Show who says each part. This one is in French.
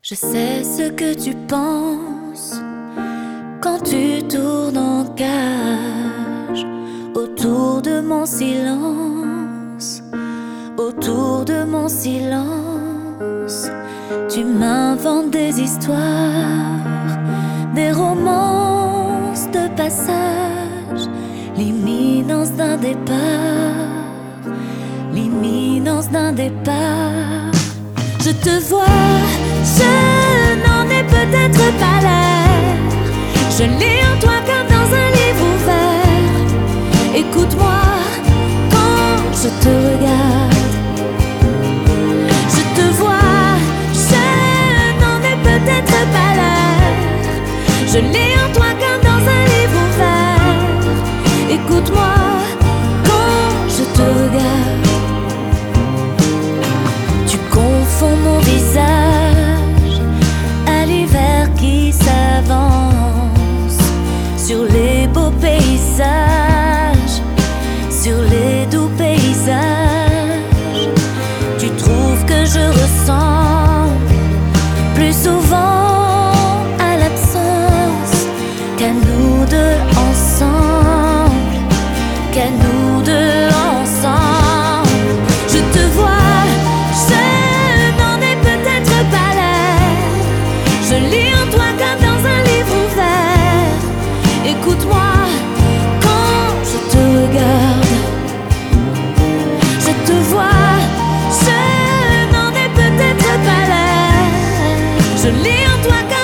Speaker 1: Je sais ce que tu penses quand tu tournes en cage autour de mon silence, autour de mon silence. Tu m'inventes des histoires, des romances de passage, l'imminence d'un départ, l'imminence d'un départ. Je te vois, je n'en ai peut-être pas l'air. Je lis en toi comme dans un livre ouvert. Écoute-moi quand je te regarde. Je te vois, je n'en ai peut-être pas l'air. Je lis en toi comme dans un livre ouvert. Écoute-moi quand je te regarde. Confonds mon visage à l'hiver qui s'avance sur les beaux paysages, sur les doux paysages. Tu trouves que je ressemble plus souvent à l'absence qu'à nous deux ensemble, qu'à nous deux ensemble. Je te vois, je lis en toi comme dans un livre ouvert. Écoute-moi quand je te regarde. Je te vois, je n'en ai peut-être pas l'air. Je lis en toi comme